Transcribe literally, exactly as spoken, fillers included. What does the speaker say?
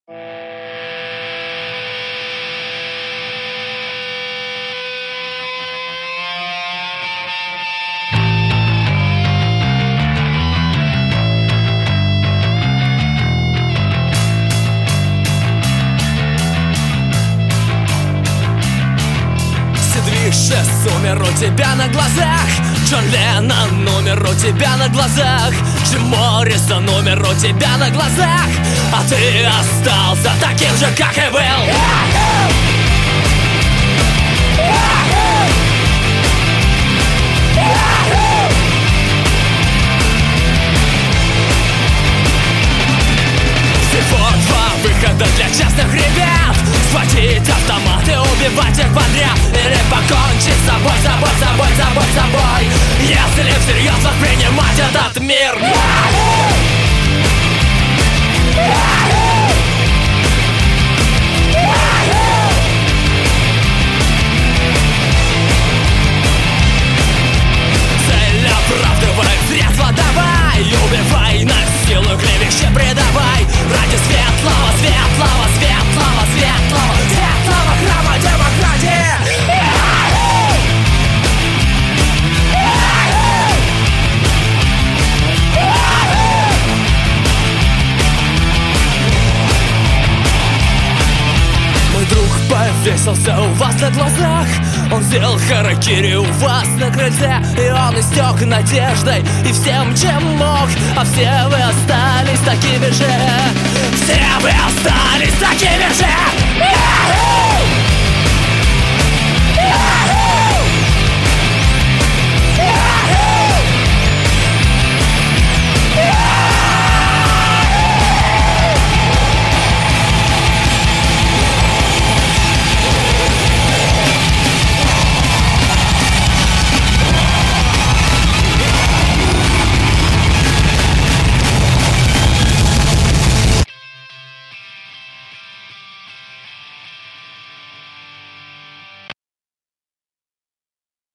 Умер у тебя на глазах, Джон Леннон умер у тебя на глазах, Джим Моррисон умер у тебя на глазах, а ты остался таким же, как и был. Всего два выхода для частных ребят: схватить автомат и убивать их подряд, или покончить с собой, собой, собой, собой, собой, если всерьез воспринимать этот мир. Цель оправдывает средства, давай, убивай, насилуй, клевещи предавай, ради светлого, светлого, светлого, светлого, светлого храма демократии. Мой друг повесился у вас на глазах, он сделал харакири у вас на крыльце, и он истек надеждой и всем, чем мог, а все вы остались такими же. Все вы